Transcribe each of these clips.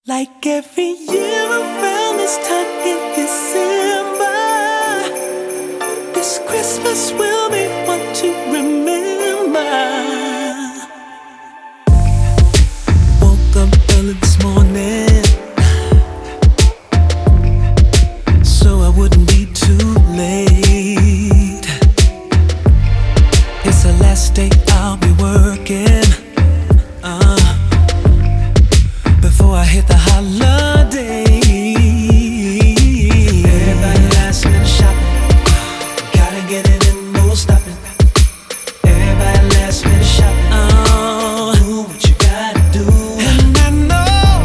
Like every year around this time in December, this Christmas will be one to remember. Woke up early this morning so I wouldn't be too late. It's the last day I'll be working before I hit the holiday. Everybody last minute shopping, gotta get it in, no stopping. Everybody last minute shopping, do what you gotta do. And I know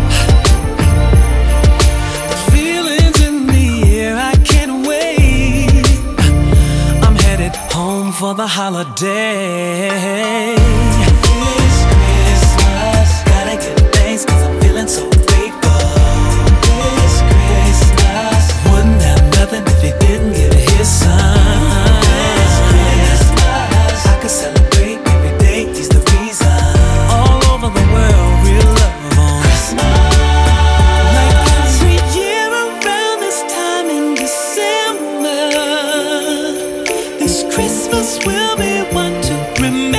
the feeling's in the air, I can't wait. I'm headed home for the holiday. This Christmas, gotta give thanks 'cause I'm feeling so grateful. This Christmas, wouldn't have nothing if you didn't give his son. This Christmas, I could celebrate every day, he's the reason. All over the world, real love on Christmas. Like every year around this time in December, this Christmas will be one to remember.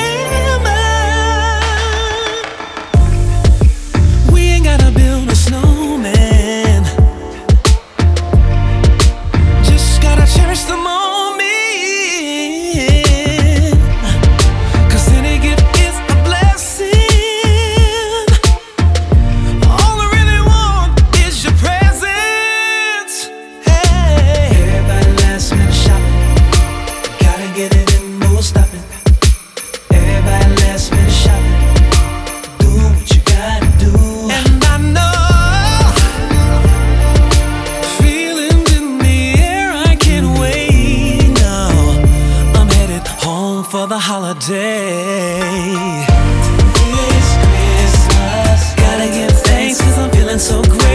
For the holiday. This Christmas, gotta give thanks 'cause I'm feeling so great.